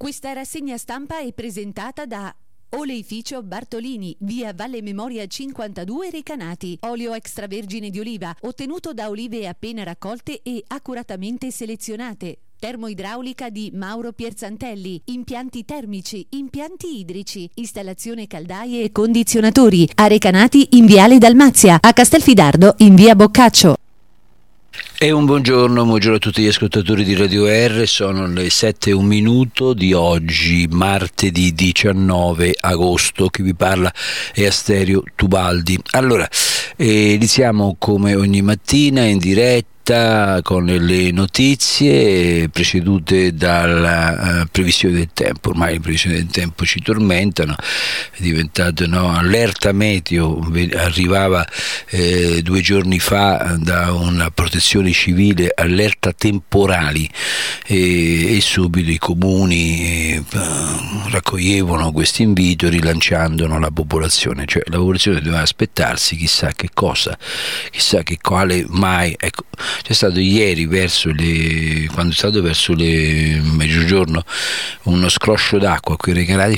Questa rassegna stampa è presentata da Oleificio Bartolini, via Valle Memoria 52 Recanati. Olio extravergine di oliva, ottenuto da olive appena raccolte e accuratamente selezionate. Termoidraulica di Mauro Pierzantelli. Impianti termici, impianti idrici, installazione caldaie e condizionatori. A Recanati in viale Dalmazia, a Castelfidardo in via Boccaccio. E un buongiorno a tutti gli ascoltatori di Radio R, sono le 7:01 di oggi, martedì 19 agosto, chi vi parla è Asterio Tubaldi. Allora, iniziamo come ogni mattina in diretta con le notizie precedute dalla previsione del tempo. Ormai le previsioni del tempo ci tormentano, è diventato allerta meteo, arrivava 2 giorni fa da una protezione civile allerta temporali e subito i comuni raccoglievano questo invito rilanciandolo alla popolazione, cioè la popolazione doveva aspettarsi chissà che cosa, chissà che quale mai, ecco. C'è stato ieri quando è stato verso le mezzogiorno uno scroscio d'acqua qui a Recanati,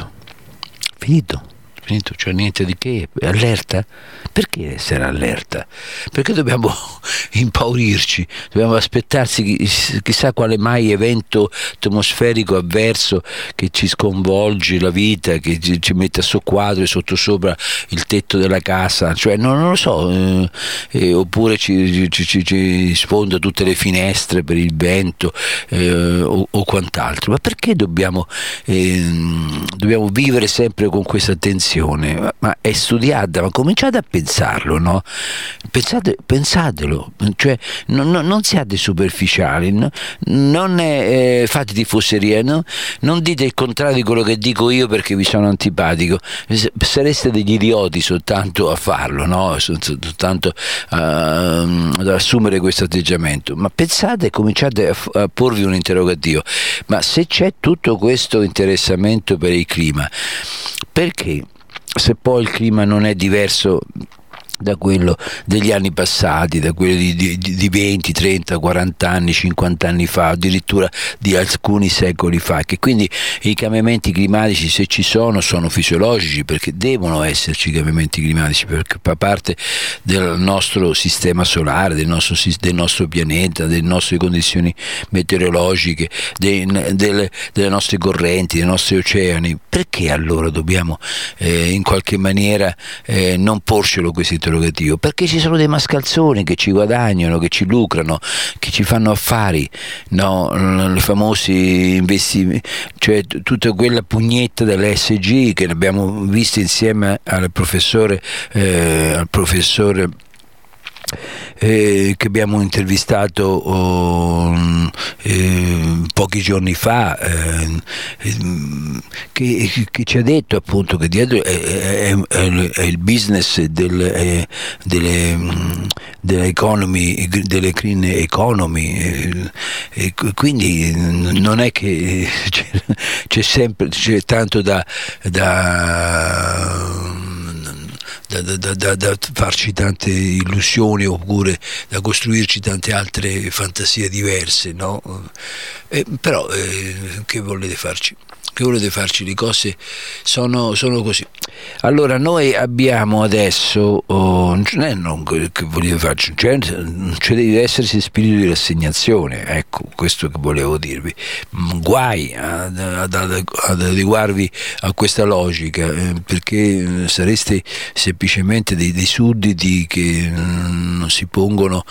finito, cioè niente di che. Allerta? Perché essere allerta? Perché dobbiamo impaurirci, dobbiamo aspettarsi chissà quale mai evento atmosferico avverso che ci sconvolge la vita, che ci mette a soqquadro e sottosopra il tetto della casa, cioè non lo so, oppure ci sfonda tutte le finestre per il vento o quant'altro. Ma perché dobbiamo vivere sempre con questa tensione? Ma è studiata, ma cominciate a pensarlo, no? Pensatelo, cioè non siate superficiali, no? Non fate tifoseria, no? Non dite il contrario di quello che dico io perché vi sono antipatico, sareste degli idioti soltanto a farlo, no? Soltanto ad assumere questo atteggiamento. Ma pensate, cominciate a porvi un interrogativo: ma se c'è tutto questo interessamento per il clima, perché, se poi il clima non è diverso da quello degli anni passati, da quello di 20, 30, 40 anni, 50 anni fa, addirittura di alcuni secoli fa, che quindi i cambiamenti climatici, se ci sono fisiologici, perché devono esserci cambiamenti climatici, perché fa parte del nostro sistema solare, del nostro pianeta, delle nostre condizioni meteorologiche, delle nostre correnti, dei nostri oceani. Perché allora dobbiamo in qualche maniera non porcelo questo interrogativo? Perché ci sono dei mascalzoni che ci guadagnano, che ci lucrano, che ci fanno affari, no? I famosi investimenti, cioè tutta quella pugnetta dell'ESG che abbiamo visto insieme al professore che abbiamo intervistato pochi giorni fa, che ci ha detto appunto che dietro è il business delle economy, delle green economy, e quindi non è che c'è tanto da farci tante illusioni oppure da costruirci tante altre fantasie diverse, no? Però che volete farci? Che volete farci? Le cose sono così. Allora noi abbiamo adesso non che volete farci, cioè deve esserci spirito di rassegnazione, ecco, questo che volevo dirvi. Guai ad adeguarvi a questa logica, perché sareste semplicemente dei sudditi che non si pongono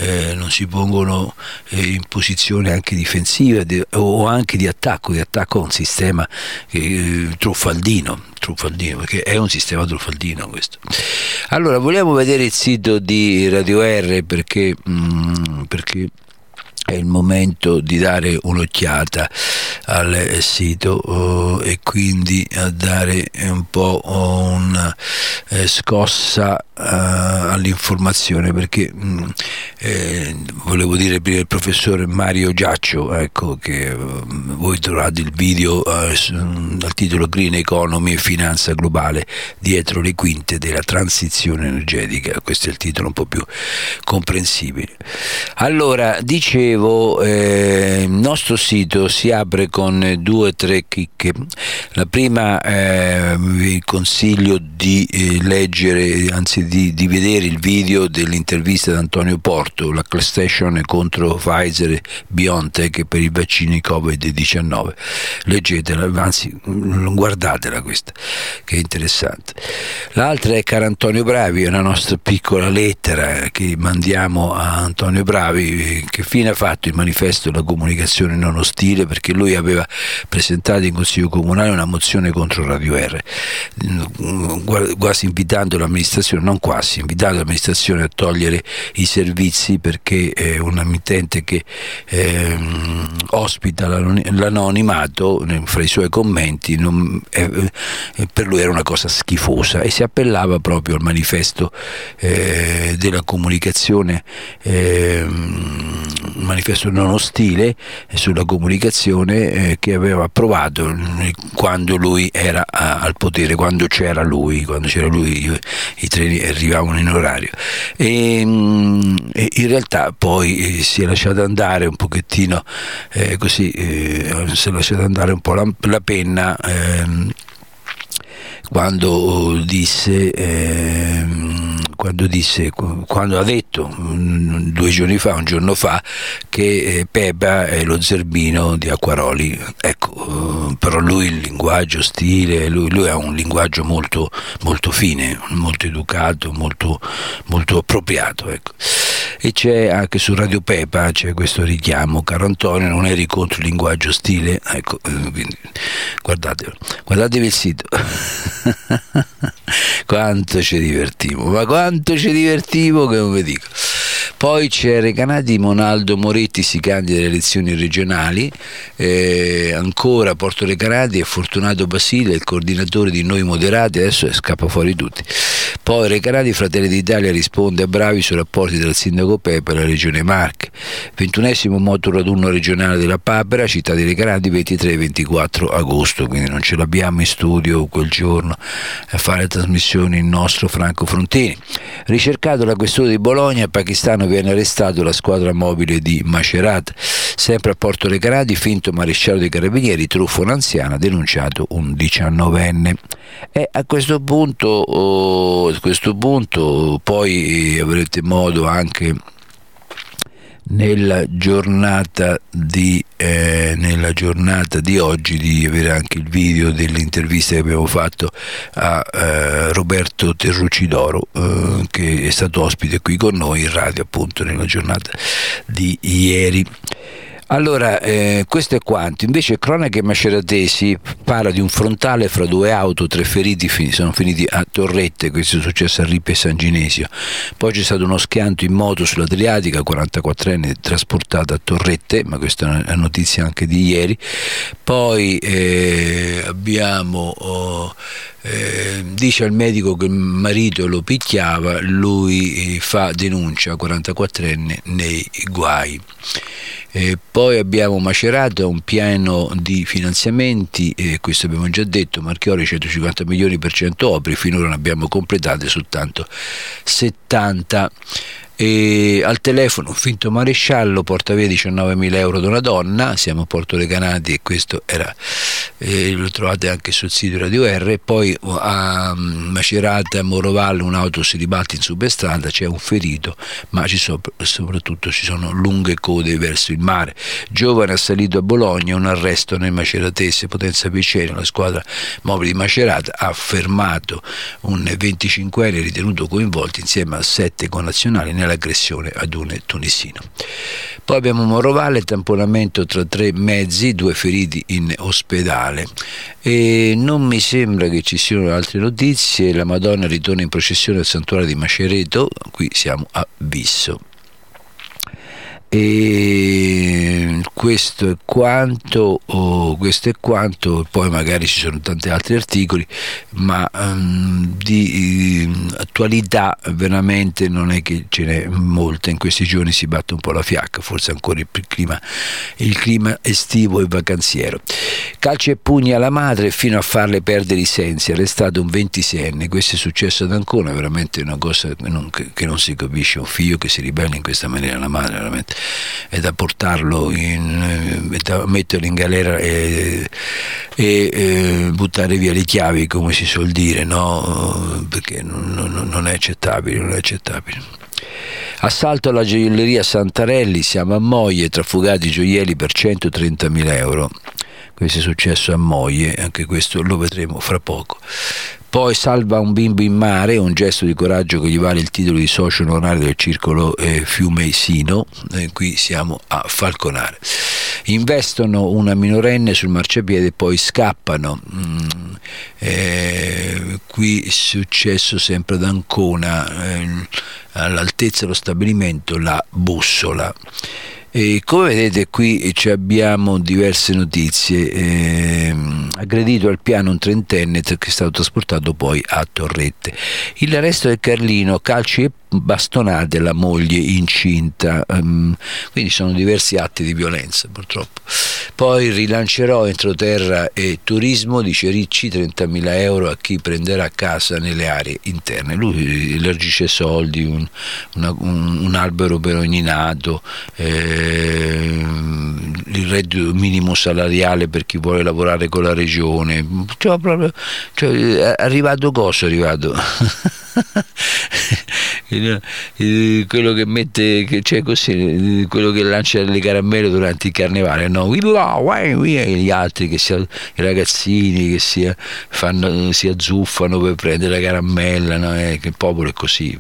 in posizione anche difensiva o anche di attacco a un sistema truffaldino, perché è un sistema truffaldino questo. Allora, vogliamo vedere il sito di Radio R perché è il momento di dare un'occhiata al sito e quindi a dare un po' una scossa all'informazione, perché volevo dire prima il professore Mario Giaccio, ecco, che voi trovate il video dal titolo Green Economy e finanza globale dietro le quinte della transizione energetica. Questo è il titolo un po' più comprensibile. Allora, dice dicevo, il nostro sito si apre con 2 o 3 chicche. La prima, vi consiglio di leggere, anzi di vedere il video dell'intervista di Antonio Porto, la class station contro Pfizer e BioNTech per i vaccini Covid-19. Leggetela, anzi guardatela questa, che è interessante. L'altra è Caro Antonio Bravi, è una nostra piccola lettera che mandiamo a Antonio Bravi. Che fine ha fatto il manifesto della comunicazione non ostile, perché lui aveva presentato in Consiglio Comunale una mozione contro Radio R, quasi invitando l'amministrazione, invitando l'amministrazione a togliere i servizi, perché è un emittente che ospita l'anonimato fra i suoi commenti, per lui era una cosa schifosa, e si appellava proprio al manifesto della comunicazione, un manifesto non ostile sulla comunicazione che aveva approvato quando lui era al potere, quando c'era lui i treni arrivavano in orario, e in realtà poi si è lasciato andare un pochettino si è lasciato andare un po' la penna quando ha detto un giorno fa che Pepa è lo zerbino di Acquaroli. Ecco, però lui il linguaggio stile, lui ha un linguaggio molto, molto fine, molto educato, molto, molto appropriato, ecco. E c'è anche su Radio Pepa c'è questo richiamo: caro Antonio, non eri contro il linguaggio stile? Ecco, quindi guardatevi il sito. Quanto ci divertivo che non vi dico. Poi c'è Recanati, Monaldo Moretti si candida alle elezioni regionali, ancora Porto Recanati e Fortunato Basile, il coordinatore di Noi Moderati, adesso scappa fuori tutti. Poi Recanati, Fratelli d'Italia risponde a Bravi sui rapporti del sindaco Pepa e la regione Marche. 21esimo moto raduno regionale della Papera, città di Recanati, 23-24 agosto, quindi non ce l'abbiamo in studio quel giorno a fare trasmissioni il nostro Franco Frontini. Ricercato la questione di Bologna, pakistano viene arrestato la squadra mobile di Macerata. Sempre a Porto Recanati, finto maresciallo dei carabinieri, truffa un'anziana, denunciato un 19enne. E a questo punto poi avrete modo anche nella giornata di oggi di avere anche il video dell'intervista che abbiamo fatto a Roberto Terrucci d'Oro, che è stato ospite qui con noi in radio appunto nella giornata di ieri. Allora, questo è quanto. Invece cronache maceratesi parla di un frontale fra 2 auto, 3 feriti sono finiti a Torrette, questo è successo a Rippe San Ginesio. Poi c'è stato uno schianto in moto sull'Adriatica, 44enne trasportata a Torrette, ma questa è una notizia anche di ieri. Poi abbiamo dice al medico che il marito lo picchiava, lui fa denuncia, 44enne nei guai. Poi abbiamo Macerata, un piano di finanziamenti, questo abbiamo già detto, Marchiori 150 milioni per 100 opere, finora ne abbiamo completate soltanto 70. E al telefono un finto maresciallo porta via 19.000 euro da una donna, siamo a Porto Recanati e questo era lo trovate anche sul sito Radio R. Poi a Macerata, Morovalle, un'auto si ribatte in substrada, c'è un ferito, ma soprattutto ci sono lunghe code verso il mare. Giovane assalito a Bologna, un arresto nel maceratese. Potenza Piceno, la squadra mobile di Macerata, ha fermato un 25enne ritenuto coinvolto insieme a 7 connazionali nell'aggressione ad un tunisino. Poi abbiamo Morovalle, tamponamento tra 3 mezzi, 2 feriti in ospedale. E non mi sembra che ci siano altre notizie. La Madonna ritorna in processione al santuario di Macereto, qui siamo a Visso. E questo è quanto, poi magari ci sono tanti altri articoli, ma di attualità veramente non è che ce n'è molta. In questi giorni si batte un po' la fiacca, forse ancora il clima estivo e vacanziero. Calci e pugni alla madre fino a farle perdere i sensi, arrestato un 26enne. Questo è successo ad Ancona, veramente una cosa che non si capisce, un figlio che si ribella in questa maniera alla madre, veramente da portarlo da metterlo in galera e buttare via le chiavi, come si suol dire, no? Perché non è accettabile. Assalto alla gioielleria Santarelli, siamo a Moglie, trafugati gioielli per 130.000 euro. Questo è successo a Moglie, anche questo lo vedremo fra poco. Poi salva un bimbo in mare, un gesto di coraggio che gli vale il titolo di socio onorario del circolo Fiumeisino, qui siamo a Falconare. Investono una minorenne sul marciapiede e poi scappano. Qui è successo sempre ad Ancona, all'altezza dello stabilimento La Bussola. E come vedete qui abbiamo diverse notizie. Aggredito al piano un trentenne che è stato trasportato poi a Torrette. Il resto del Carlino, calci e bastonate, la moglie incinta, quindi sono diversi atti di violenza purtroppo. Poi rilancerò entroterra e turismo, dice Ricci, 30.000 euro a chi prenderà casa nelle aree interne. Lui elargisce soldi, un albero per ogni nato, il reddito minimo salariale per chi vuole lavorare con la regione, è arrivato cosa? È arrivato quello che mette, così, quello che lancia le caramelle durante il carnevale, no? Gli altri i ragazzini che si azzuffano per prendere la caramella, no? Che il popolo è così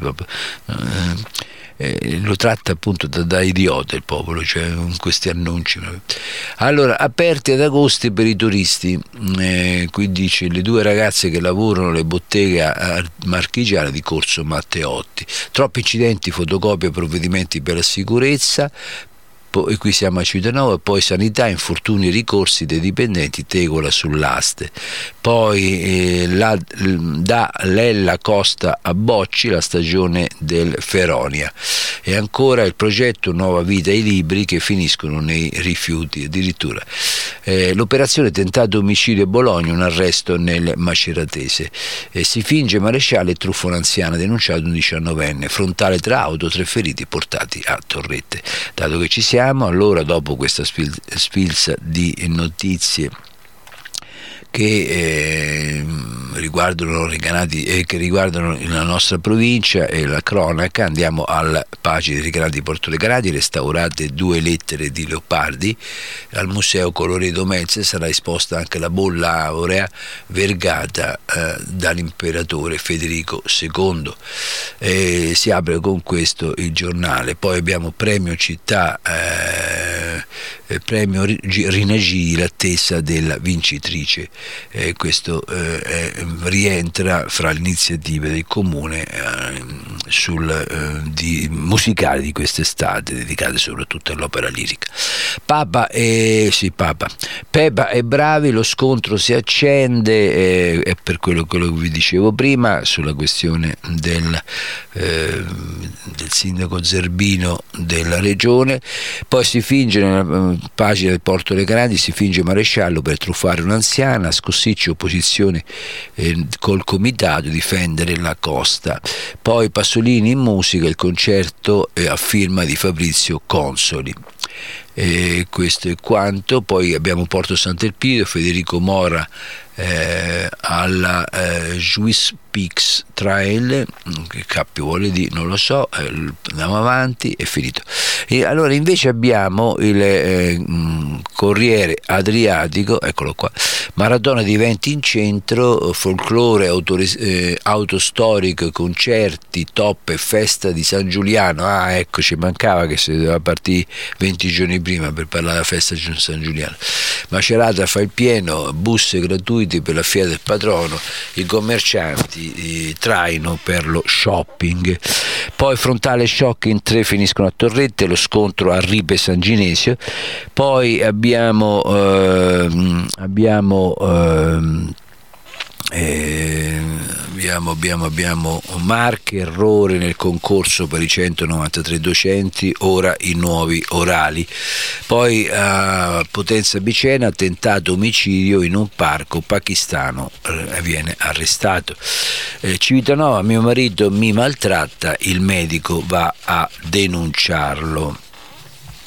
lo tratta appunto da idiota il popolo, cioè con questi annunci. Allora, aperti ad agosto per i turisti, qui dice le 2 ragazze che lavorano alle botteghe marchigiane di Corso Matteotti, troppi incidenti, fotocopia, provvedimenti per la sicurezza. E qui siamo a Civitanova, poi sanità, infortuni e ricorsi dei dipendenti, tegola sull'aste. Poi da Lella Costa a Bocci la stagione del Feronia, e ancora il progetto Nuova Vita ai libri che finiscono nei rifiuti addirittura. L'operazione tentato omicidio a Bologna, un arresto nel Maceratese. Si finge maresciale e truffa un'anziana, denunciato un 19enne, frontale tra auto, 3 feriti portati a Torrette. Dato che ci siamo, allora, dopo questa sfilza di notizie che riguardano Recanati e che riguardano la nostra provincia e la cronaca, andiamo alla pagina di Recanati di Porto Recanati. Restaurate 2 lettere di Leopardi al Museo Colloredo Mezze, sarà esposta anche la bolla aurea vergata dall'imperatore Federico II. Si apre con questo il giornale. Poi abbiamo premio città, premio Rinagi, l'attesa della vincitrice. Questo rientra fra le iniziative del comune musicali di quest'estate, dedicate soprattutto all'opera lirica. Pepa e Bravi, lo scontro si accende, è per quello che vi dicevo prima sulla questione del sindaco Zerbino della regione. Poi si finge, nella pagina del Porto Recanati, si finge maresciallo per truffare un'anziana, Scossicci opposizione col comitato, difendere la costa. Poi Pasolini in musica, il concerto a firma di Fabrizio Consoli. Questo è quanto. Poi abbiamo Porto Sant'Elpidio, Federico Mora alla Swiss Peaks Trail, che cappio vuole dire, non lo so, andiamo avanti, è finito. E allora invece abbiamo il Corriere Adriatico, eccolo qua, maratona di eventi in centro, folklore, auto storico, concerti, top e festa di San Giuliano. Ecco, ci mancava che si doveva partire 20 giorni prima per parlare della festa di San Giuliano. Macerata fa il pieno, bus gratuiti per la fiera del patrono, i commercianti traino per lo shopping. Poi frontale shock in 3 finiscono a Torrette, lo scontro a Ripe San Ginesio. Poi abbiamo Marche, errore nel concorso per i 193 docenti, ora i nuovi orali. Poi a Potenza Picena, attentato omicidio in un parco pakistano, viene arrestato. Civitanova, mio marito mi maltratta, il medico va a denunciarlo.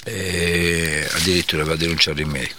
addirittura va a denunciare il medico.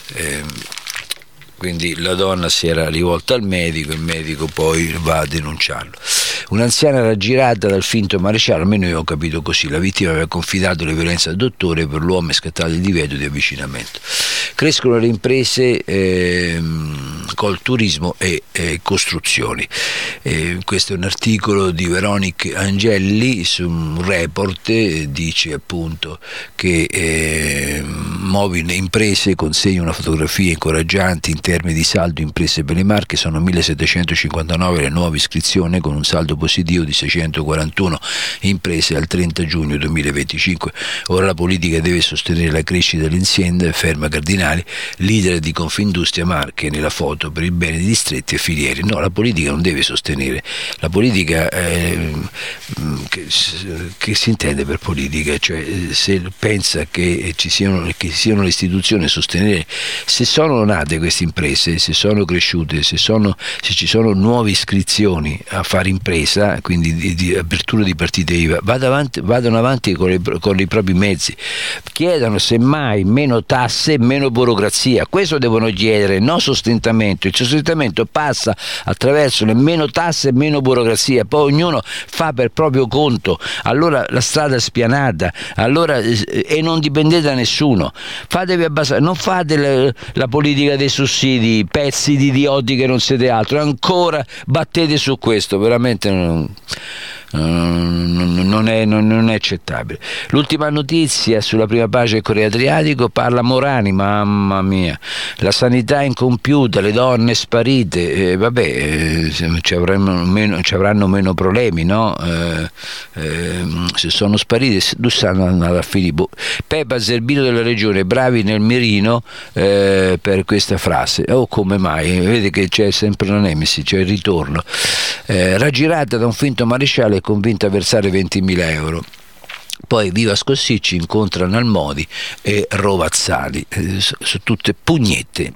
Quindi la donna si era rivolta al medico, il medico poi va a denunciarlo. Un'anziana raggirata dal finto maresciallo, almeno io ho capito così, la vittima aveva confidato le violenze al dottore, per l'uomo è scattato il divieto di avvicinamento. Crescono le imprese col turismo e costruzioni. Questo è un articolo di Veronique Angelli su un report, dice appunto che Mobile Imprese consegna una fotografia incoraggiante in termini di saldo imprese per le Marche, sono 1759 le nuove iscrizioni con un saldo positivo di 641 imprese al 30 giugno 2025. Ora la politica deve sostenere la crescita dell'azienda, ferma Cardinali, leader di Confindustria Marche nella foto per il bene di distretti e filiere. No, la politica non deve sostenere, la politica che si intende per politica, cioè se pensa che ci siano le istituzioni a sostenere, se sono nate queste imprese, se sono cresciute, se ci sono nuove iscrizioni a fare impresa, quindi di apertura di partite IVA, vadano avanti con i propri mezzi, chiedano semmai meno tasse e meno burocrazia, questo devono chiedere, non sostentamento. Il sostentamento passa attraverso le meno tasse e meno burocrazia, poi ognuno fa per proprio conto, allora la strada è spianata, e non dipendete da nessuno, fatevi abbassare, non fate la politica dei sussidi, pezzi di idioti che non siete altro, ancora battete su questo, veramente non è accettabile. L'ultima notizia sulla prima pagina del Corriere Adriatico parla Morani, mamma mia, la sanità incompiuta, le donne sparite, ci avranno meno problemi, no? Se sono sparite stanno andando a Filippo. Pepa Zerbino della regione, bravi nel mirino per questa frase. Come mai? Vede che c'è sempre una nemesi, c'è il ritorno. Raggirata da un finto maresciallo è convinta a versare 20.000 euro. Poi Viva Scossicci incontra Nalmodi e Rovazzali, su tutte pugnette.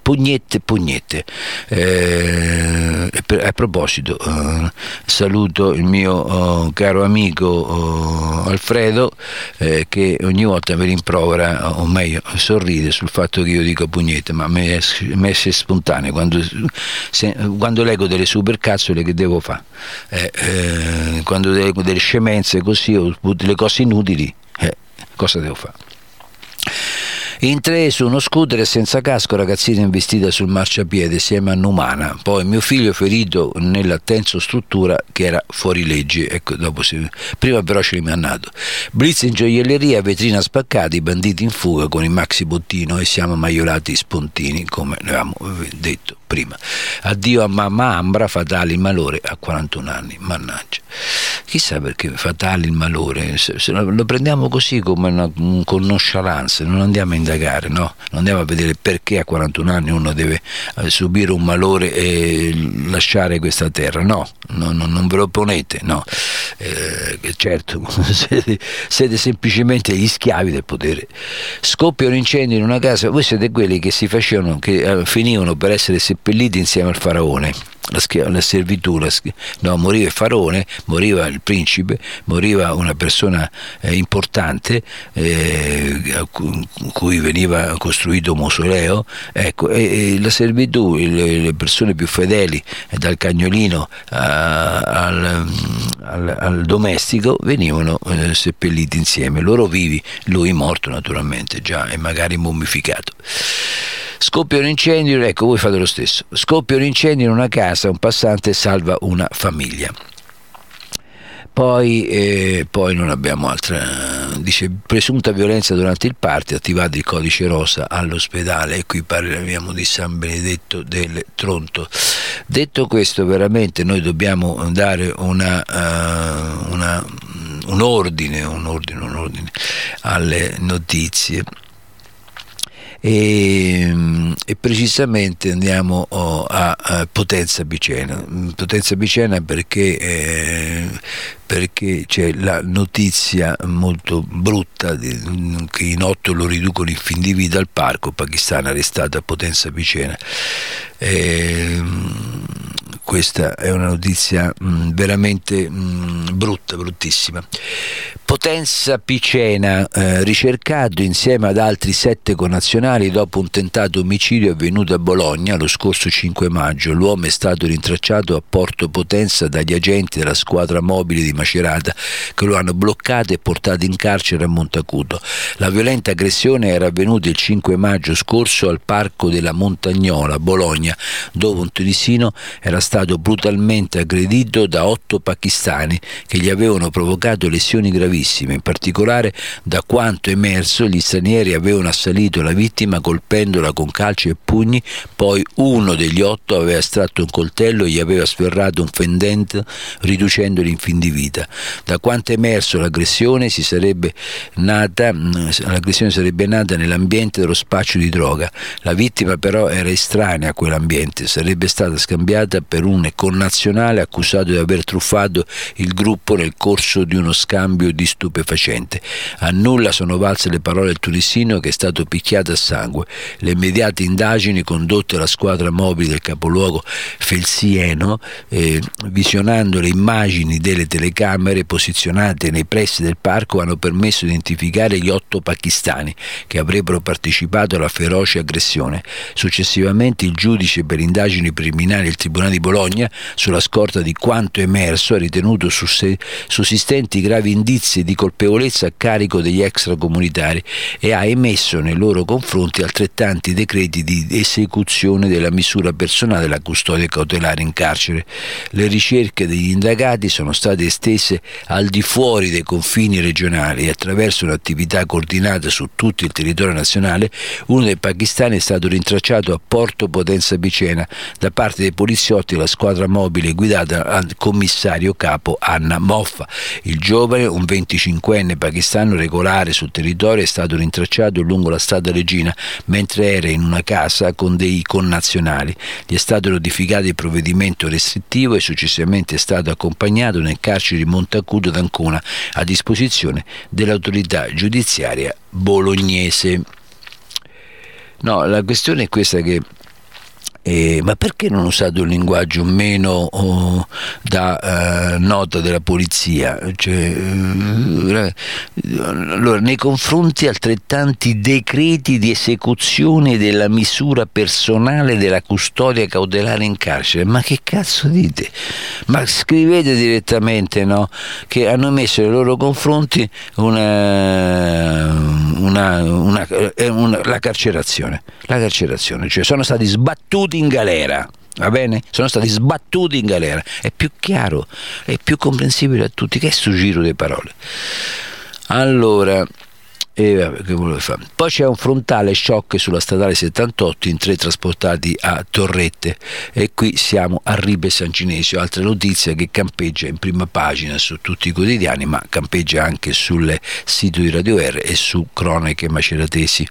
A proposito, saluto il mio caro amico Alfredo, che ogni volta mi rimprovera, o meglio sorride sul fatto che io dico pugnette, ma mi esce spontaneo quando leggo delle supercazzole, che devo fare? Quando leggo delle scemenze così, o delle cose inutili, cosa devo fare? In tre su uno scooter e senza casco, ragazzina investita sul marciapiede assieme a Numana. Poi mio figlio ferito nella tensostruttura che era fuori legge. Ecco, prima però ce l'ho mandato. Blitz in gioielleria, vetrina spaccata, i banditi in fuga con il maxi bottino e siamo maiolati spontini, come ne avevamo detto prima. Addio a mamma Ambra, fatale il malore a 41 anni, mannaggia. Chissà perché fatale il malore, se lo prendiamo così come con nonchalance, non andiamo a indagare, no? Non andiamo a vedere perché a 41 anni uno deve subire un malore e lasciare questa terra, no, non ve lo ponete, no. Certo, siete semplicemente gli schiavi del potere. Scoppia un incendio in una casa, voi siete quelli che finivano per essere seppelliti insieme al faraone. La servitù, moriva il faraone, moriva il principe, moriva una persona importante a cui veniva costruito un mausoleo, ecco, e la servitù, le persone più fedeli, dal cagnolino al domestico, venivano seppelliti insieme, loro vivi, lui morto naturalmente già e magari mummificato. Scoppia un incendio, ecco, voi fate lo stesso. Scoppia un incendio in una casa, un passante salva una famiglia. Poi non abbiamo altra. Dice presunta violenza durante il party, attivato il codice rosa all'ospedale, e qui parliamo di San Benedetto del Tronto. Detto questo, veramente noi dobbiamo dare un ordine alle notizie. E precisamente andiamo a Potenza Picena perché c'è la notizia molto brutta che in 8 lo riducono in fin di vita al parco, pakistano arrestato a Potenza Picena. questa è una notizia veramente bruttissima. Potenza Picena, ricercato insieme ad altri 7 connazionali dopo un tentato omicidio avvenuto a Bologna lo scorso 5 maggio. L'uomo è stato rintracciato a Porto Potenza dagli agenti della squadra mobile di Macerata, che lo hanno bloccato e portato in carcere a Montacuto. La violenta aggressione era avvenuta il 5 maggio scorso al Parco della Montagnola, Bologna, dove un tunisino era stato brutalmente aggredito da 8 pakistani che gli avevano provocato lesioni gravissime. In particolare, da quanto emerso, gli stranieri avevano assalito la vittima colpendola con calci e pugni, poi uno degli 8 aveva estratto un coltello e gli aveva sferrato un fendente riducendoli in fin di vita. Da quanto emerso, l'aggressione sarebbe nata nell'ambiente dello spaccio di droga. La vittima però era estranea a quell'ambiente, sarebbe stata scambiata per un connazionale accusato di aver truffato il gruppo nel corso di uno scambio di stupefacente. A nulla sono valse le parole del tunisino, che è stato picchiato a sangue. Le immediate indagini condotte alla squadra mobile del capoluogo felsieno, visionando le immagini delle telecamere posizionate nei pressi del parco, hanno permesso di identificare gli 8 pakistani che avrebbero partecipato alla feroce aggressione. Successivamente il giudice per indagini preliminari del Tribunale di Bologna, sulla scorta di quanto emerso, ha ritenuto sussistenti gravi indizi di colpevolezza a carico degli extracomunitari e ha emesso nei loro confronti altrettanti decreti di esecuzione della misura personale della custodia cautelare in carcere. Le ricerche degli indagati sono state estese al di fuori dei confini regionali e attraverso un'attività coordinata su tutto il territorio nazionale. Uno dei pakistani è stato rintracciato a Porto Potenza Picena da parte dei poliziotti della squadra mobile guidata dal commissario capo Anna Moffa. Il giovane, un 25enne pakistano regolare sul territorio, è stato rintracciato lungo la strada Regina mentre era in una casa con dei connazionali. Gli è stato notificato il provvedimento restrittivo e successivamente è stato accompagnato nel carcere di Montacuto d'Ancona a disposizione dell'autorità giudiziaria bolognese. No, la questione è questa, che ma perché non usate un linguaggio meno da nota della polizia? Allora, nei confronti altrettanti decreti di esecuzione della misura personale della custodia cautelare in carcere. Ma che cazzo dite? Ma scrivete direttamente, no? Che hanno messo nei loro confronti la carcerazione, cioè sono stati sbattuti in galera, va bene? Sono stati sbattuti in galera. È più chiaro, è più comprensibile a tutti. Che è sto giro di parole? Allora, vabbè, che volevo fare? Poi c'è un frontale shock sulla statale 78 in 3 trasportati a Torrette, e qui siamo a Ripe San Ginesio. Altra notizia che campeggia in prima pagina su tutti i quotidiani, ma campeggia anche sul sito di Radio R e su Cronache Maceratesi.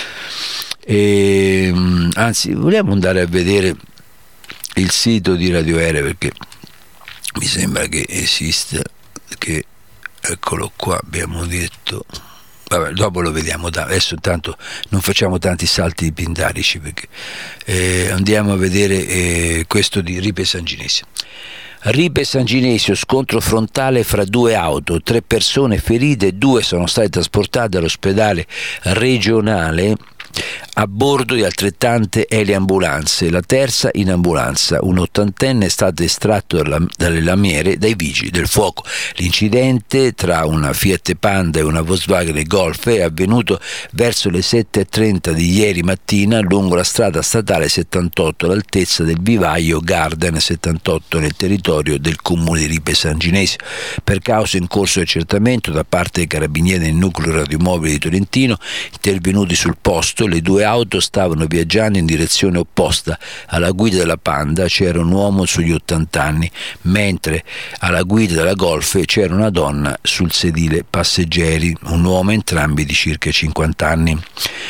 Anzi, vogliamo andare a vedere il sito di Radio R, perché mi sembra che esista, che eccolo qua, abbiamo detto. Vabbè, dopo lo vediamo. Adesso intanto non facciamo tanti salti pindarici, perché andiamo a vedere questo di Ripe San Ginesio. Ripe San Ginesio, scontro frontale fra 2 auto, 3 persone ferite, 2 sono state trasportate all'ospedale regionale a bordo di altrettante eliambulanze. La terza in ambulanza, un 80enne, è stato estratto dalle lamiere dai vigili del fuoco. L'incidente tra una Fiat Panda e una Volkswagen Golf è avvenuto verso le 7:30 di ieri mattina lungo la strada statale 78 all'altezza del vivaio Garden 78 nel territorio del comune di Ripe San Ginesio. Per causa in corso di accertamento da parte dei carabinieri del nucleo radiomobile di Tolentino, intervenuti sul posto, le 2 auto stavano viaggiando in direzione opposta. Alla guida della Panda c'era un uomo sugli 80 anni, mentre alla guida della Golf c'era una donna sul sedile passeggeri, un uomo, entrambi di circa 50 anni.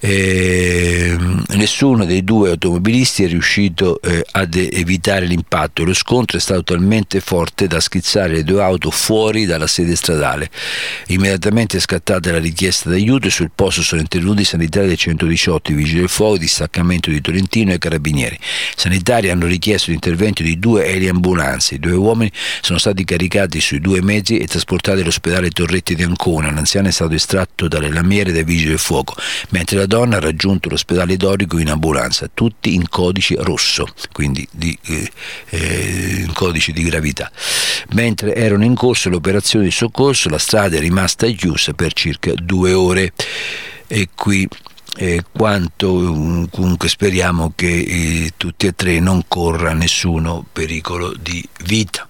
Nessuno dei due automobilisti è riuscito ad evitare l'impatto e lo scontro è stato talmente forte da schizzare le due auto fuori dalla sede stradale. Immediatamente è scattata la richiesta d'aiuto e sul posto sono intervenuti i sanitari del 118, i vigili del fuoco, distaccamento di Tolentino e carabinieri. I sanitari hanno richiesto l'intervento di 2 eliambulanze. I 2 uomini sono stati caricati sui 2 mezzi e trasportati all'ospedale Torretti di Ancona. L'anziano è stato estratto dalle lamiere dai vigili del fuoco, mentre la donna ha raggiunto l'ospedale Dorico in ambulanza, tutti in codice rosso, quindi in codice di gravità. Mentre erano in corso le operazioni di soccorso, la strada è rimasta chiusa per circa 2 ore. E qui quanto comunque speriamo che tutti e 3 non corra nessuno pericolo di vita.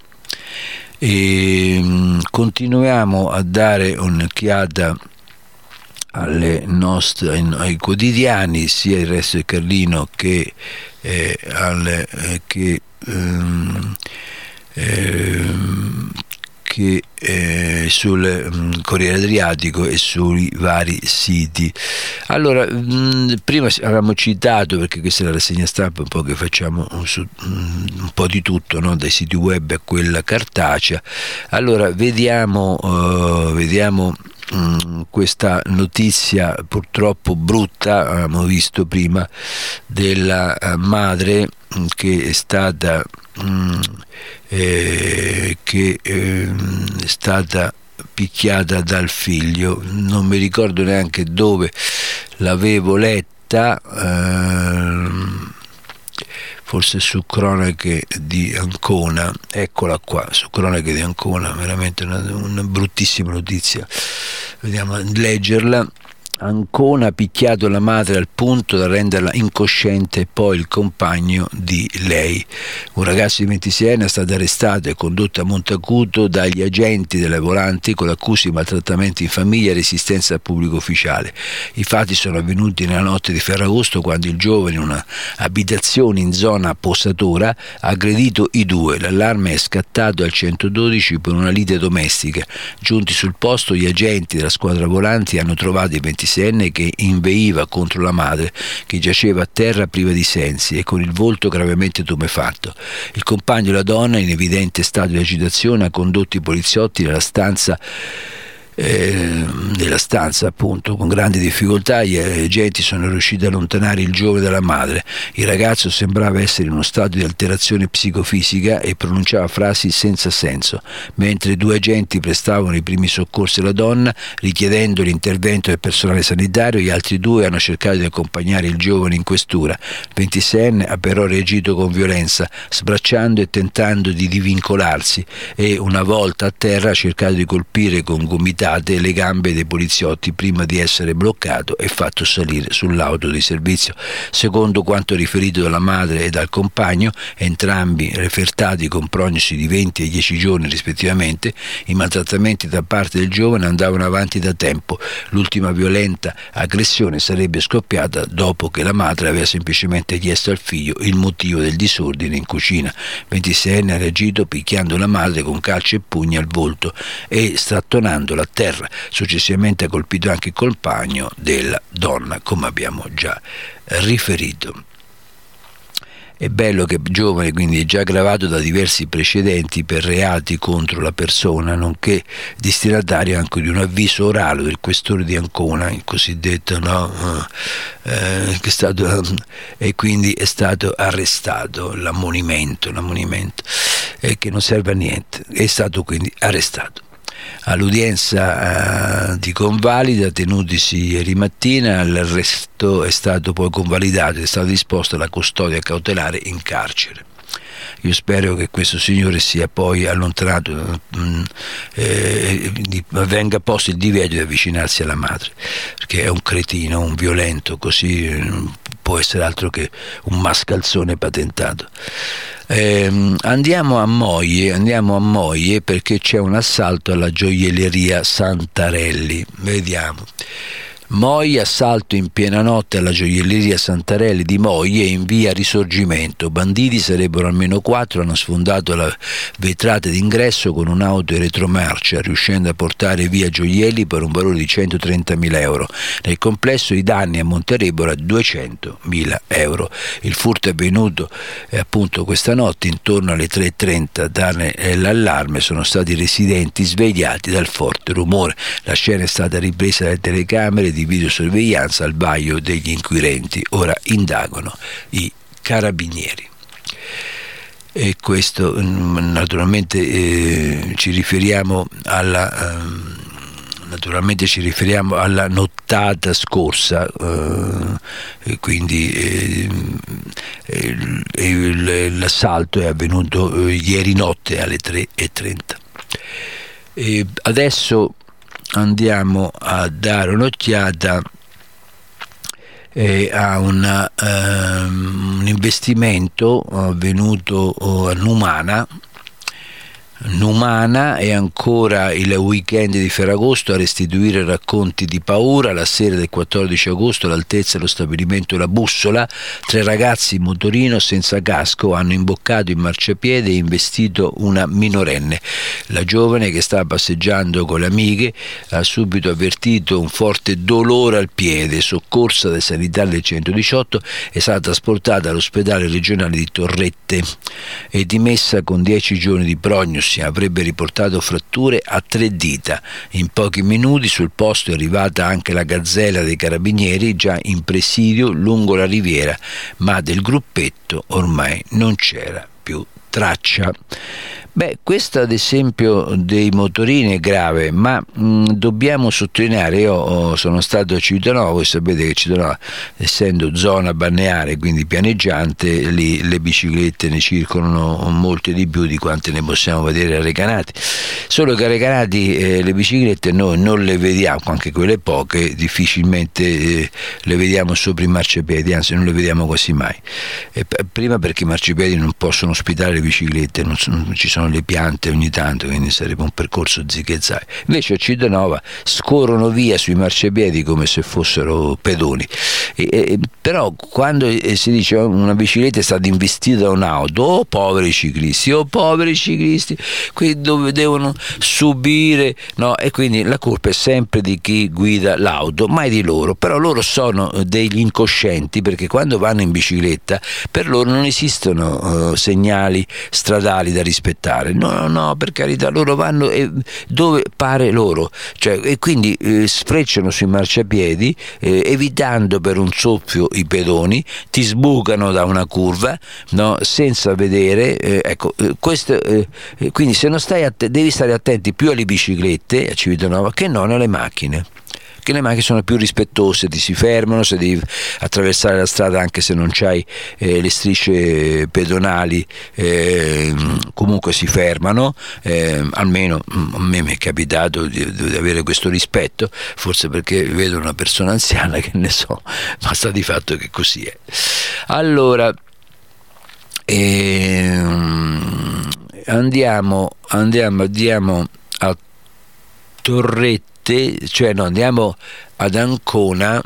E continuiamo a dare un'occhiata ai quotidiani, sia il Resto del Carlino che sul Corriere Adriatico e sui vari siti. Allora, prima avevamo citato, perché questa è la rassegna stampa un po' che facciamo un po' di tutto, no? Dai siti web a quella cartacea. Allora vediamo questa notizia purtroppo brutta, abbiamo visto prima, della madre che è stata picchiata dal figlio. Non mi ricordo neanche dove l'avevo letta, forse su Cronache di Ancona. Eccola qua, su Cronache di Ancona, veramente una bruttissima notizia. Vediamo a leggerla. Ancona ha picchiato la madre al punto da renderla incosciente e poi il compagno di lei. Un ragazzo di 26 anni è stato arrestato e condotto a Montacuto dagli agenti delle volanti con l'accusa di maltrattamenti in famiglia e resistenza al pubblico ufficiale. I fatti sono avvenuti nella notte di Ferragosto, quando il giovane in una abitazione in zona Posatora ha aggredito i 2. L'allarme è scattato al 112 per una lite domestica. Giunti sul posto, gli agenti della squadra volanti hanno trovato i 26enne che inveiva contro la madre, che giaceva a terra priva di sensi e con il volto gravemente tumefatto. Il compagno della donna, in evidente stato di agitazione, ha condotto i poliziotti nella stanza appunto. Con grandi difficoltà gli agenti sono riusciti ad allontanare il giovane dalla madre. Il ragazzo sembrava essere in uno stato di alterazione psicofisica e pronunciava frasi senza senso. Mentre 2 agenti prestavano i primi soccorsi alla donna, richiedendo l'intervento del personale sanitario, gli altri 2 hanno cercato di accompagnare il giovane in questura. Il 26enne ha però reagito con violenza, sbracciando e tentando di divincolarsi, e una volta a terra ha cercato di colpire con gomitate le gambe dei poliziotti prima di essere bloccato e fatto salire sull'auto di servizio. Secondo quanto riferito dalla madre e dal compagno, entrambi refertati con prognosi di 20 e 10 giorni rispettivamente, i maltrattamenti da parte del giovane andavano avanti da tempo. L'ultima violenta aggressione sarebbe scoppiata dopo che la madre aveva semplicemente chiesto al figlio il motivo del disordine in cucina. 26enne ha reagito picchiando la madre con calci e pugni al volto e strattonandola a terra. Successivamente ha colpito anche il compagno della donna, come abbiamo già riferito. È bello che giovane, quindi è già gravato da diversi precedenti per reati contro la persona, nonché destinatario anche di un avviso orale del questore di Ancona, il cosiddetto e quindi è stato arrestato. L'ammonimento che non serve a niente, è stato quindi arrestato. All'udienza di convalida tenutisi ieri mattina, l'arresto è stato poi convalidato e è stata disposta la custodia cautelare in carcere. Io spero che questo signore sia poi allontanato, venga posto il divieto di avvicinarsi alla madre, perché è un cretino, un violento, così non può essere altro che un mascalzone patentato. Andiamo a Moglie perché c'è un assalto alla gioielleria Santarelli. Vediamo. Moi, assalto in piena notte alla gioielleria Santarelli di Moi e in via Risorgimento. Banditi, sarebbero almeno 4, hanno sfondato la vetrate d'ingresso con un'auto in retromarcia, riuscendo a portare via gioielli per un valore di 130.000 euro. Nel complesso i danni ammonterebbero a 200.000 euro. Il furto è avvenuto appunto questa notte intorno alle 3:30. Dare l'allarme sono stati i residenti svegliati dal forte rumore. La scena è stata ripresa dalle telecamere di videosorveglianza al vaglio degli inquirenti. Ora indagano i carabinieri. E questo naturalmente ci riferiamo alla nottata scorsa, quindi l'assalto è avvenuto ieri notte alle 3:30. Adesso andiamo a dare un'occhiata a un investimento avvenuto a Numana e ancora il weekend di Ferragosto a restituire racconti di paura. La sera del 14 agosto all'altezza dello stabilimento La Bussola 3 ragazzi in motorino senza casco hanno imboccato il marciapiede e investito una minorenne. La giovane, che stava passeggiando con le amiche, ha subito avvertito un forte dolore al piede. Soccorsa dai sanitari del 118, è stata trasportata all'ospedale regionale di Torrette e dimessa con 10 giorni di prognosi. Avrebbe riportato fratture a 3 dita. In pochi minuti sul posto è arrivata anche la gazzella dei carabinieri, già in presidio lungo la riviera, ma del gruppetto ormai non c'era più traccia. Questo ad esempio dei motorini è grave, ma dobbiamo sottolineare, io sono stato a Civitanova, voi sapete che Civitanova, essendo zona balneare, quindi pianeggiante, lì le biciclette ne circolano molte di più di quante ne possiamo vedere a Recanati, solo che a Recanati le biciclette noi non le vediamo, anche quelle poche, difficilmente le vediamo sopra i marciapiedi, anzi non le vediamo quasi mai. Prima perché i marciapiedi non possono ospitare le biciclette, non ci sono le piante ogni tanto, quindi sarebbe un percorso zighezzai. Invece a Civitanova scorrono via sui marciapiedi come se fossero pedoni. Però quando si dice una bicicletta è stata investita da un'auto, poveri ciclisti, qui dove devono subire, no? E quindi la colpa è sempre di chi guida l'auto, mai di loro. Però loro sono degli incoscienti, perché quando vanno in bicicletta per loro non esistono segnali stradali da rispettare. No, per carità, loro vanno dove pare loro, e quindi sfrecciano sui marciapiedi, evitando per un soffio i pedoni, ti sbucano da una curva, no, senza vedere, quindi se non stai devi stare attenti più alle biciclette a Civitanova che non alle macchine. Che le macchine sono più rispettose, ti si fermano, se devi attraversare la strada anche se non c'hai le strisce pedonali, comunque si fermano, almeno a me mi è capitato di avere questo rispetto, forse perché vedo una persona anziana, che ne so, ma sta di fatto che così è. Allora andiamo a Torrette, andiamo ad Ancona,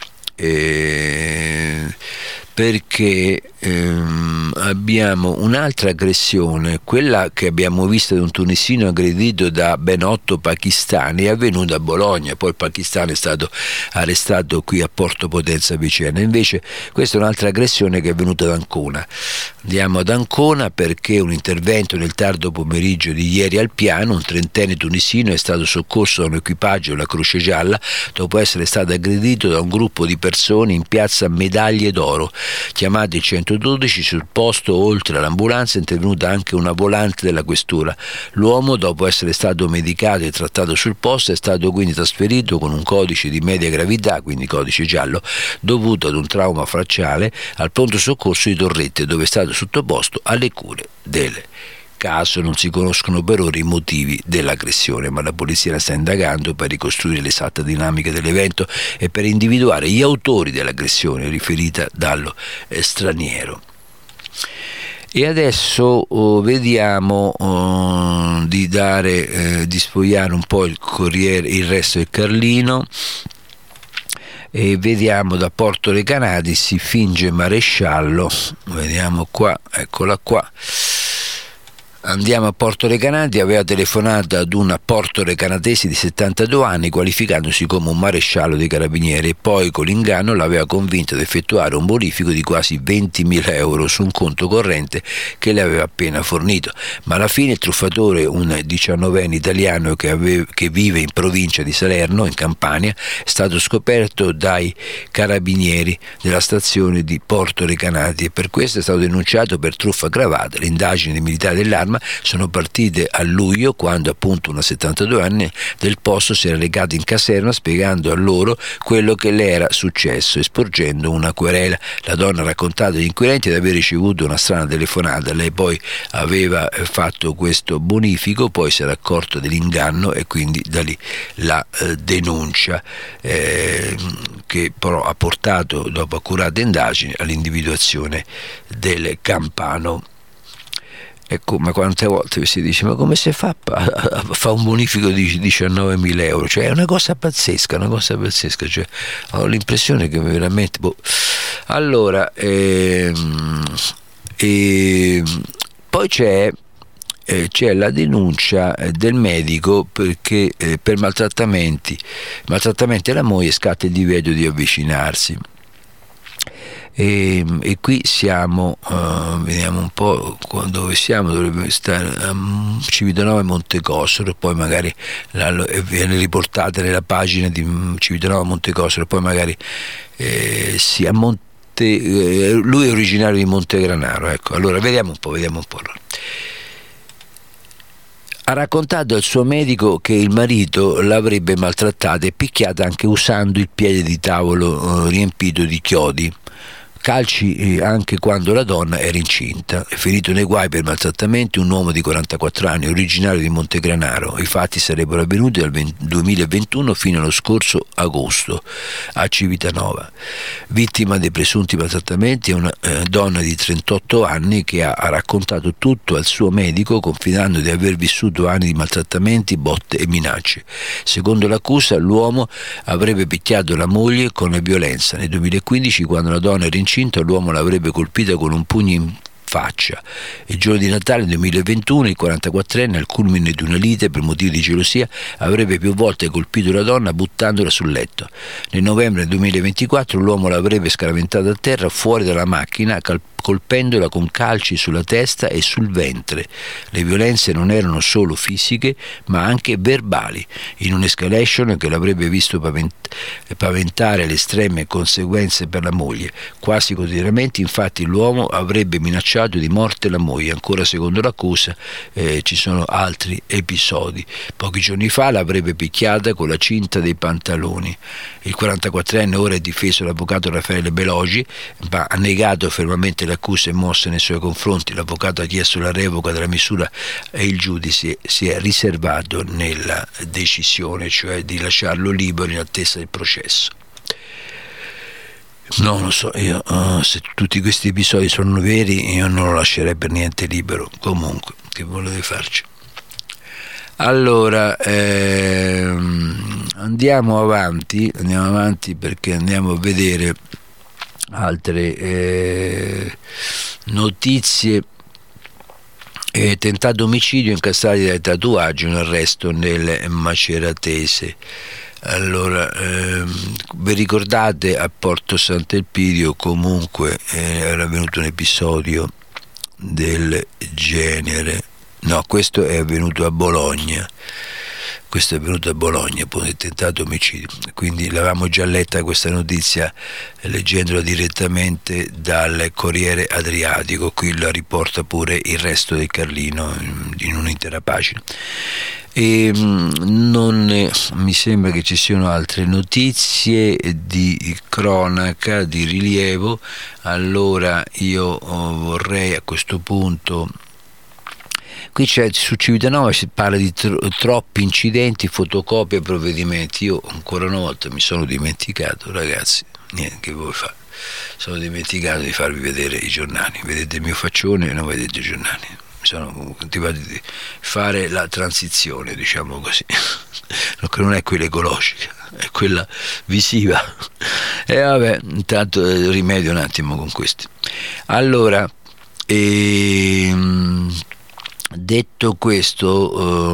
perché abbiamo un'altra aggressione, quella che abbiamo visto di un tunisino aggredito da ben 8 pakistani, è avvenuta a Bologna, poi il pakistano è stato arrestato qui a Porto Potenza vicino. Invece questa è un'altra aggressione che è avvenuta ad Ancona. Andiamo ad Ancona perché un intervento nel tardo pomeriggio di ieri al Piano, un 30enne tunisino è stato soccorso da un equipaggio della Croce Gialla dopo essere stato aggredito da un gruppo di persone in piazza Medaglie d'Oro. Chiamati il 112, sul posto oltre all'ambulanza è intervenuta anche una volante della questura. L'uomo, dopo essere stato medicato e trattato sul posto, è stato quindi trasferito con un codice di media gravità, quindi codice giallo, dovuto ad un trauma facciale, al pronto soccorso di Torrette, dove è stato sottoposto alle cure del caso. Non si conoscono per ora i motivi dell'aggressione, ma la polizia la sta indagando per ricostruire l'esatta dinamica dell'evento e per individuare gli autori dell'aggressione riferita dallo straniero. E adesso vediamo di sfogliare un po' il Corriere, il Resto del Carlino. e vediamo da Porto Recanati si finge maresciallo, vediamo qua, eccola qua. Andiamo a Porto Recanati, aveva telefonato ad una portorecanatese di 72 anni qualificandosi come un maresciallo dei carabinieri e poi con l'inganno l'aveva convinta ad effettuare un bonifico di quasi 20.000 euro su un conto corrente che le aveva appena fornito, ma alla fine il truffatore, un 19enne italiano che vive in provincia di Salerno in Campania, è stato scoperto dai carabinieri della stazione di Porto Recanati e per questo è stato denunciato per truffa aggravata. Le indagini dei militari dell'arma sono partite a luglio, quando appunto una 72 anni del posto si era recata in caserma spiegando a loro quello che le era successo e sporgendo una querela. La donna ha raccontato agli inquirenti di aver ricevuto una strana telefonata. Lei poi aveva fatto questo bonifico, poi si era accorto dell'inganno e quindi da lì la denuncia che però ha portato, dopo accurate indagini, all'individuazione del campano. Ecco, ma quante volte si dice, ma come si fa a fare un bonifico di 19.000 euro? Cioè è una cosa pazzesca, cioè ho l'impressione che veramente... Allora, poi c'è la denuncia del medico perché per maltrattamenti alla moglie scatta il divieto di avvicinarsi. E qui siamo, vediamo un po' dove siamo, dovrebbe stare a Civitanova e Montecossoro, poi magari viene riportata nella pagina di Civitanova e Montecossoro, poi magari a lui è originario di Montegranaro, ecco. Allora vediamo un po'. Ha raccontato al suo medico che il marito l'avrebbe maltrattata e picchiata anche usando il piede di tavolo riempito di chiodi, calci anche quando la donna era incinta. È finito nei guai per maltrattamenti un uomo di 44 anni originario di Montegranaro. I fatti sarebbero avvenuti dal 2021 fino allo scorso agosto a Civitanova. Vittima dei presunti maltrattamenti è una donna di 38 anni che ha raccontato tutto al suo medico, confidando di aver vissuto anni di maltrattamenti, botte e minacce. Secondo l'accusa, l'uomo avrebbe picchiato la moglie con violenza. Nel 2015, quando la donna era incinta, l'uomo l'avrebbe colpita con un pugno in faccia. Il giorno di Natale 2021 il 44enne, al culmine di una lite per motivi di gelosia, avrebbe più volte colpito la donna buttandola sul letto. Nel novembre 2024 l'uomo l'avrebbe scaraventata a terra fuori dalla macchina, colpendola con calci sulla testa e sul ventre. Le violenze non erano solo fisiche ma anche verbali, in un'escalation che l'avrebbe visto paventare le estreme conseguenze per la moglie. Quasi quotidianamente infatti l'uomo avrebbe minacciato di morte la moglie. Ancora secondo l'accusa ci sono altri episodi. Pochi giorni fa l'avrebbe picchiata con la cinta dei pantaloni. Il 44enne ora è difeso dall'avvocato Raffaele Belogi, ma ha negato fermamente le accuse mosse nei suoi confronti. L'avvocato ha chiesto la revoca della misura e il giudice si è riservato nella decisione, cioè di lasciarlo libero in attesa del processo. Non lo so, io se tutti questi episodi sono veri io non lo lascerei per niente libero. Comunque, che volete farci? Allora, andiamo avanti perché andiamo a vedere altre notizie. Tentato omicidio, incastrati dai tatuaggi, un arresto nel Maceratese. Allora, vi ricordate a Porto Sant'Elpidio comunque era avvenuto un episodio del genere? No, questo è avvenuto a Bologna. Appunto, il tentato omicidio. Quindi l'avevamo già letta questa notizia leggendola direttamente dal Corriere Adriatico, qui la riporta pure il Resto del Carlino in un'intera pagina. E non mi sembra che ci siano altre notizie di cronaca, di rilievo. Allora io vorrei a questo punto... Qui c'è, su Civitanova si parla di troppi incidenti, fotocopie e provvedimenti. Io ancora una volta mi sono dimenticato, ragazzi, niente, che vuoi fare? Sono dimenticato di farvi vedere i giornali. Vedete il mio faccione e non vedete i giornali. sono antipatico di fare la transizione, diciamo così, che non è quella ecologica, è quella visiva. E vabbè, intanto rimedio un attimo con questi. Allora, detto questo,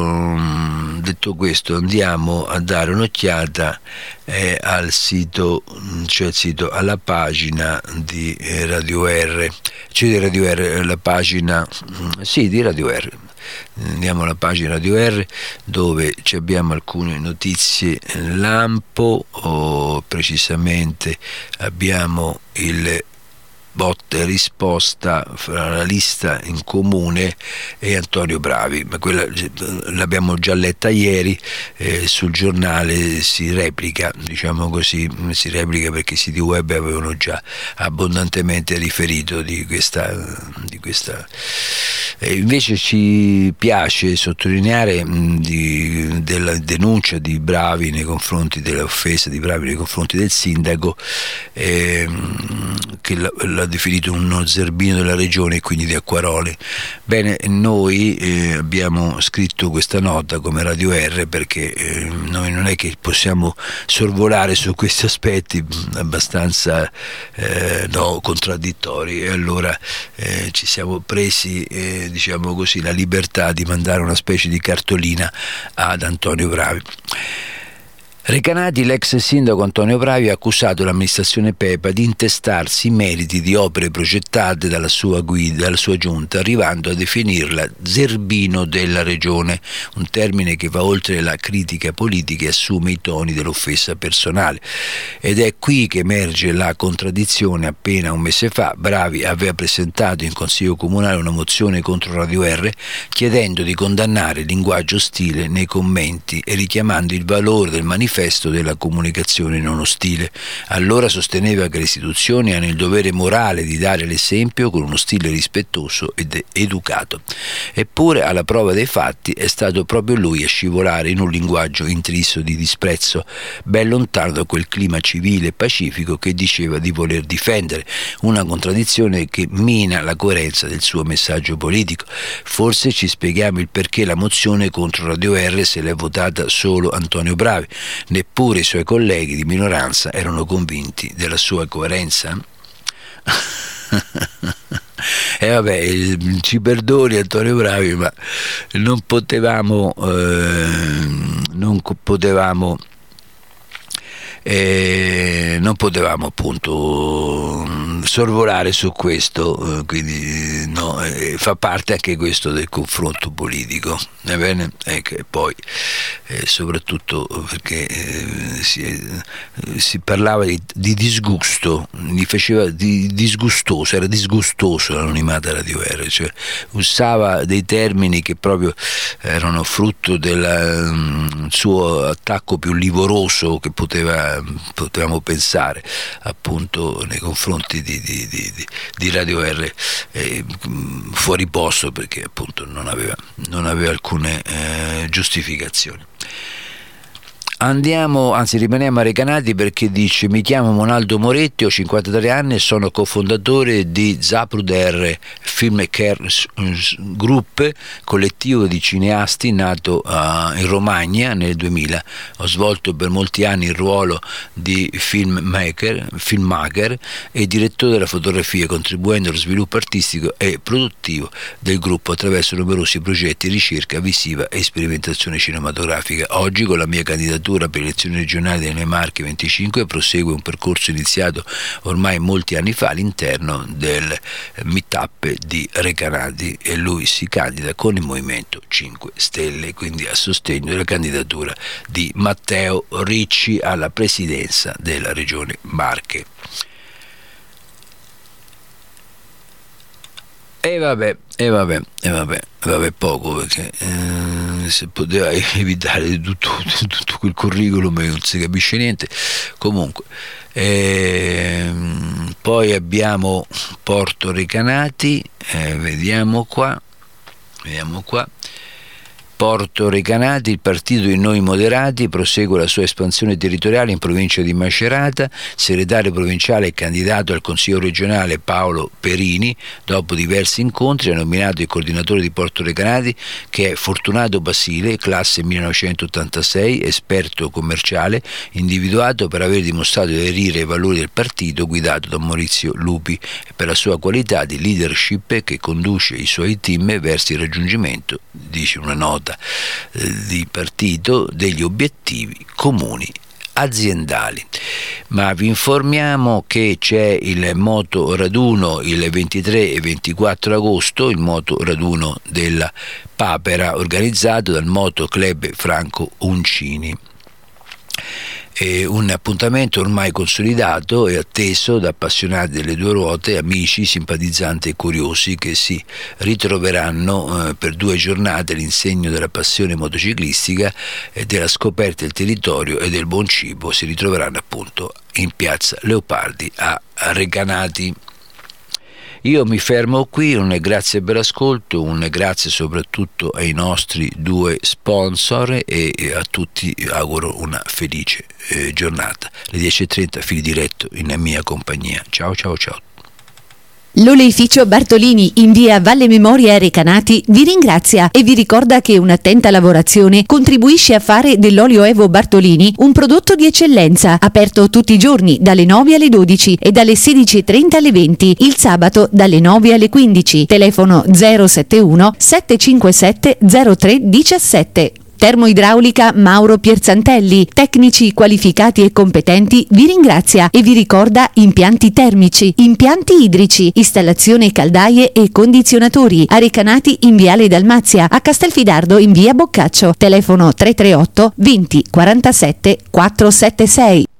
andiamo a dare un'occhiata al sito, cioè il sito, alla pagina di Radio R, cioè di Radio R, la pagina, sì, di Radio R. Andiamo alla pagina Radio R, dove abbiamo alcune notizie lampo, o precisamente abbiamo il botta e risposta fra la lista in comune e Antonio Bravi, ma quella l'abbiamo già letta ieri, sul giornale si replica, diciamo così, si replica perché i siti web avevano già abbondantemente riferito di questa invece ci piace sottolineare della denuncia di Bravi nei confronti dell'offesa di Bravi nei confronti del sindaco, che l'ha definito uno zerbino della regione e quindi di Acquaroli. Bene, noi abbiamo scritto questa nota come Radio R perché noi non è che possiamo sorvolare su questi aspetti abbastanza contraddittori, e allora ci siamo presi diciamo così la libertà di mandare una specie di cartolina ad Antonio Bravi. Recanati, l'ex sindaco Antonio Bravi ha accusato l'amministrazione Pepa di intestarsi i meriti di opere progettate dalla sua giunta, arrivando a definirla zerbino della regione, un termine che va oltre la critica politica e assume i toni dell'offesa personale. Ed è qui che emerge la contraddizione. Appena un mese fa Bravi aveva presentato in Consiglio Comunale una mozione contro Radio R chiedendo di condannare il linguaggio ostile nei commenti e richiamando il valore del manifesto della comunicazione non ostile. Allora sosteneva che le istituzioni hanno il dovere morale di dare l'esempio con uno stile rispettoso ed educato. Eppure, alla prova dei fatti, è stato proprio lui a scivolare in un linguaggio intriso di disprezzo, ben lontano da quel clima civile e pacifico che diceva di voler difendere, una contraddizione che mina la coerenza del suo messaggio politico. Forse ci spieghiamo il perché la mozione contro Radio R se l'è votata solo Antonio Bravi. Neppure i suoi colleghi di minoranza erano convinti della sua coerenza? E vabbè, ci perdoni Antonio Bravi, ma non potevamo appunto sorvolare su questo, quindi no, fa parte anche questo del confronto politico, va bene? E poi soprattutto perché si parlava di disgusto, gli faceva di disgustoso, era disgustoso l'anonimato Radio R, cioè usava dei termini che proprio erano frutto del suo attacco più livoroso che potevamo pensare appunto nei confronti di Radio R, fuori posto perché appunto non aveva alcune giustificazioni. Rimaniamo a Recanati perché dice: mi chiamo Monaldo Moretti, ho 53 anni e sono cofondatore di Zapruder Filmmakers Group, collettivo di cineasti nato in Romagna nel 2000. Ho svolto per molti anni il ruolo di filmmaker e direttore della fotografia, contribuendo allo sviluppo artistico e produttivo del gruppo attraverso numerosi progetti di ricerca visiva e sperimentazione cinematografica. Oggi, con la mia candidatura per le elezioni regionali delle Marche 25, prosegue un percorso iniziato ormai molti anni fa all'interno del meetup di Recanati, e lui si candida con il Movimento 5 Stelle, quindi a sostegno della candidatura di Matteo Ricci alla presidenza della regione Marche. E vabbè, poco, perché se poteva evitare tutto quel curriculum non si capisce niente. Comunque poi abbiamo Porto Recanati, vediamo qua, Porto Recanati, il partito di Noi Moderati prosegue la sua espansione territoriale in provincia di Macerata. Segretario provinciale e candidato al Consiglio regionale Paolo Perini, dopo diversi incontri, ha nominato il coordinatore di Porto Recanati, che è Fortunato Basile, classe 1986, esperto commerciale, individuato per aver dimostrato di aderire ai valori del partito guidato da Maurizio Lupi e per la sua qualità di leadership che conduce i suoi team verso il raggiungimento, dice una nota di partito, degli obiettivi comuni aziendali. Ma vi informiamo che c'è il moto raduno il 23 e 24 agosto, il moto raduno della Papera, organizzato dal Moto Club Franco Uncini. È un appuntamento ormai consolidato e atteso da appassionati delle due ruote, amici, simpatizzanti e curiosi che si ritroveranno per 2 giornate all'insegno della passione motociclistica e della scoperta del territorio e del buon cibo. Si ritroveranno appunto in piazza Leopardi a Recanati. Io mi fermo qui, un grazie per l'ascolto, un grazie soprattutto ai nostri 2 sponsor e a tutti auguro una felice giornata. Le 10:30 fili diretto in mia compagnia. Ciao ciao ciao. L'oleificio Bartolini in via Valle Memoria Recanati vi ringrazia e vi ricorda che un'attenta lavorazione contribuisce a fare dell'olio Evo Bartolini un prodotto di eccellenza, aperto tutti i giorni dalle 9 alle 12 e dalle 16:30 alle 20, il sabato dalle 9 alle 15. Telefono 071 757 0317. Termoidraulica Mauro Pierzantelli, tecnici qualificati e competenti, vi ringrazia e vi ricorda impianti termici, impianti idrici, installazione caldaie e condizionatori, a Recanati in viale Dalmazia, a Castelfidardo in via Boccaccio, telefono 338 20 47 476.